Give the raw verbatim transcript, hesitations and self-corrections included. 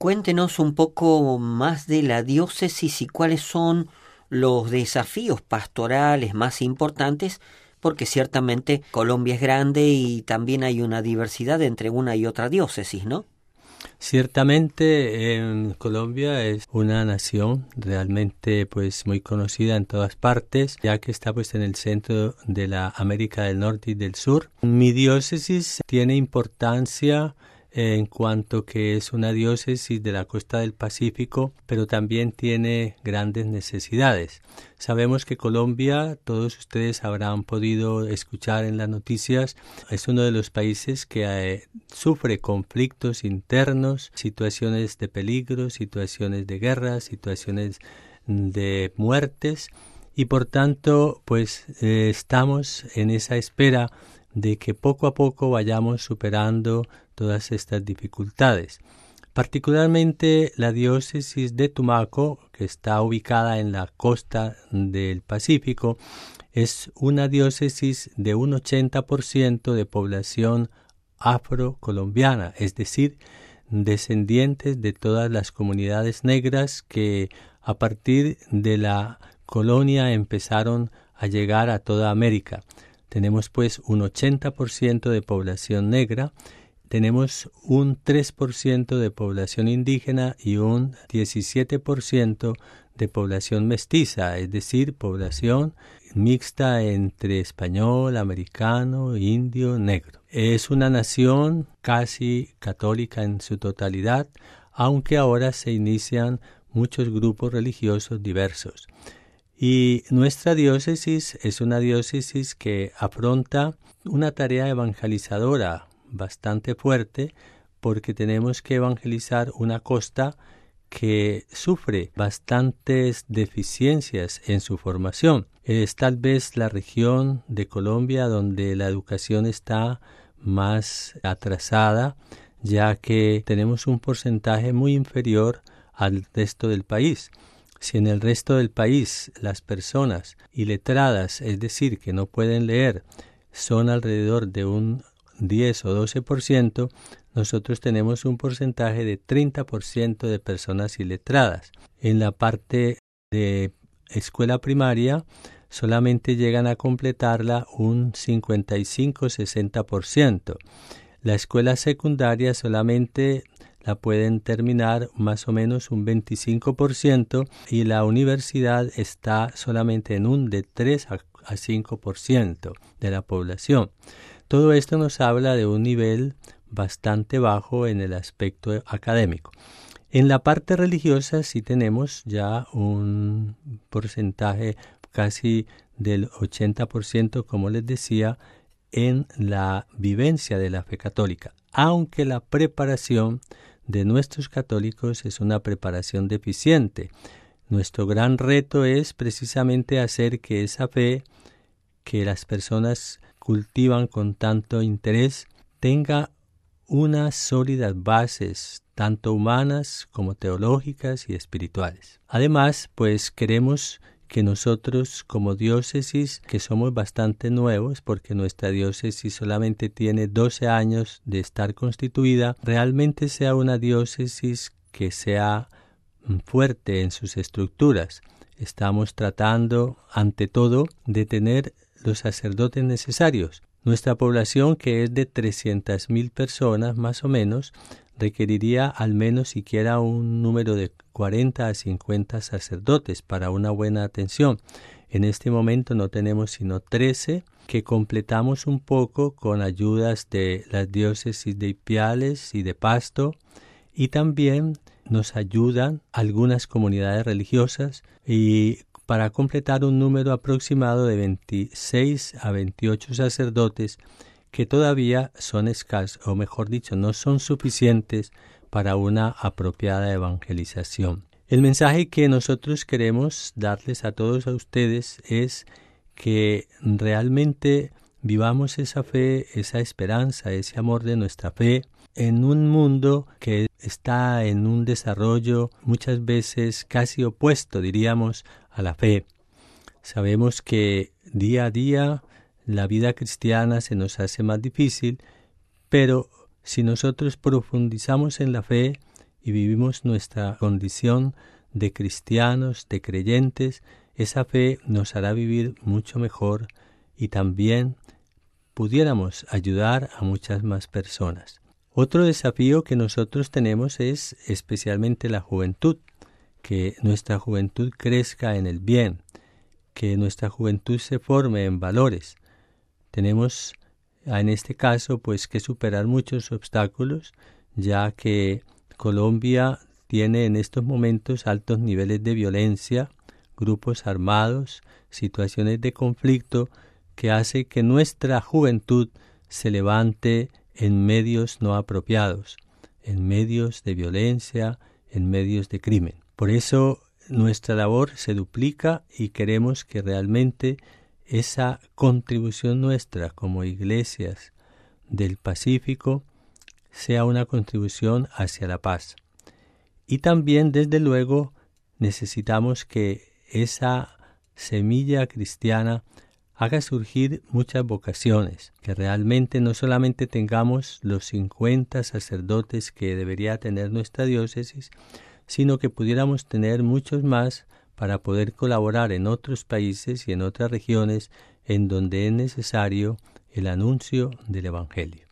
Cuéntenos un poco más de la diócesis y cuáles son los desafíos pastorales más importantes, porque ciertamente Colombia es grande y también hay una diversidad entre una y otra diócesis, ¿no? Ciertamente en Colombia es una nación realmente pues muy conocida en todas partes, ya que está pues en el centro de la América del Norte y del Sur. Mi diócesis tiene importancia en cuanto que es una diócesis de la costa del Pacífico, pero también tiene grandes necesidades. Sabemos que Colombia, todos ustedes habrán podido escuchar en las noticias, es uno de los países que eh, sufre conflictos internos, situaciones de peligro, situaciones de guerra, situaciones de muertes, y por tanto pues eh, estamos en esa espera de que poco a poco vayamos superando todas estas dificultades. Particularmente la diócesis de Tumaco, que está ubicada en la costa del Pacífico, es una diócesis de un ochenta por ciento de población afrocolombiana, es decir, descendientes de todas las comunidades negras que a partir de la colonia empezaron a llegar a toda América. Tenemos pues un ochenta por ciento de población negra, tenemos un tres por ciento de población indígena y un diecisiete por ciento de población mestiza, es decir, población mixta entre español, americano, indio, negro. Es una nación casi católica en su totalidad, aunque ahora se inician muchos grupos religiosos diversos. Y nuestra diócesis es una diócesis que afronta una tarea evangelizadora bastante fuerte, porque tenemos que evangelizar una costa que sufre bastantes deficiencias en su formación. Es tal vez la región de Colombia donde la educación está más atrasada, ya que tenemos un porcentaje muy inferior al resto del país. Si en el resto del país las personas iletradas, es decir, que no pueden leer, son alrededor de un diez o doce por ciento, nosotros tenemos un porcentaje de treinta por ciento de personas iletradas. En la parte de escuela primaria solamente llegan a completarla un cincuenta y cinco a sesenta por ciento. La escuela secundaria solamente la pueden terminar más o menos un veinticinco por ciento y la universidad está solamente en un de tres a cinco por ciento de la población. Todo esto nos habla de un nivel bastante bajo en el aspecto académico. En la parte religiosa sí tenemos ya un porcentaje casi del ochenta por ciento, como les decía, en la vivencia de la fe católica, aunque la preparación de nuestros católicos es una preparación deficiente. Nuestro gran reto es precisamente hacer que esa fe que las personas cultivan con tanto interés tenga unas sólidas bases, tanto humanas como teológicas y espirituales. Además, pues queremos que nosotros como diócesis, que somos bastante nuevos, porque nuestra diócesis solamente tiene doce años de estar constituida, realmente sea una diócesis que sea fuerte en sus estructuras. Estamos tratando, ante todo, de tener los sacerdotes necesarios. Nuestra población, que es de trescientas mil personas más o menos, requeriría al menos siquiera un número de cuarenta a cincuenta sacerdotes para una buena atención. En este momento no tenemos sino trece, que completamos un poco con ayudas de las diócesis de Ipiales y de Pasto, y también nos ayudan algunas comunidades religiosas, y para completar un número aproximado de veintiséis a veintiocho sacerdotes que todavía son escasos, o mejor dicho, no son suficientes para una apropiada evangelización. El mensaje que nosotros queremos darles a todos a ustedes es que realmente vivamos esa fe, esa esperanza, ese amor de nuestra fe en un mundo que está en un desarrollo muchas veces casi opuesto, diríamos, a la fe. Sabemos que día a día la vida cristiana se nos hace más difícil, pero si nosotros profundizamos en la fe y vivimos nuestra condición de cristianos, de creyentes, esa fe nos hará vivir mucho mejor y también pudiéramos ayudar a muchas más personas. Otro desafío que nosotros tenemos es especialmente la juventud, que nuestra juventud crezca en el bien, que nuestra juventud se forme en valores. Tenemos en este caso pues que superar muchos obstáculos, ya que Colombia tiene en estos momentos altos niveles de violencia, grupos armados, situaciones de conflicto que hace que nuestra juventud se levante en medios no apropiados, en medios de violencia, en medios de crimen. Por eso nuestra labor se duplica y queremos que realmente esa contribución nuestra como iglesias del Pacífico sea una contribución hacia la paz. Y también, desde luego, necesitamos que esa semilla cristiana haga surgir muchas vocaciones, que realmente no solamente tengamos los cincuenta sacerdotes que debería tener nuestra diócesis, sino que pudiéramos tener muchos más para poder colaborar en otros países y en otras regiones en donde es necesario el anuncio del Evangelio.